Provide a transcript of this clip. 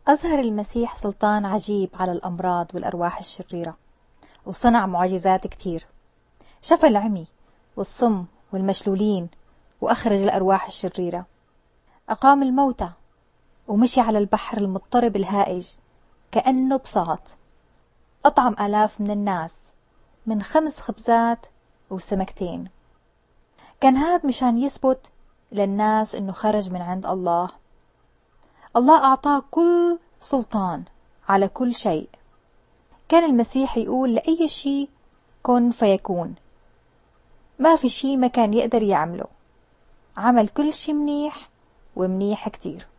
أظهر المسيح سلطان عجيب على الأمراض والأرواح الشريرة، وصنع معجزات كتير. شفى العمي والصم والمشلولين، وأخرج الأرواح الشريرة. أقام الموتى، ومشي على البحر المضطرب الهائج كأنه بساط. أطعم آلاف من الناس من 5 خبزات وسمكتين. كان هاد مشان يثبت للناس إنه خرج من عند الله. الله أعطاه كل سلطان على كل شيء. كان المسيح يقول لأي شيء كن فيكون. ما في شيء ما كان يقدر يعمله. عمل كل شيء منيح، ومنيح كتير.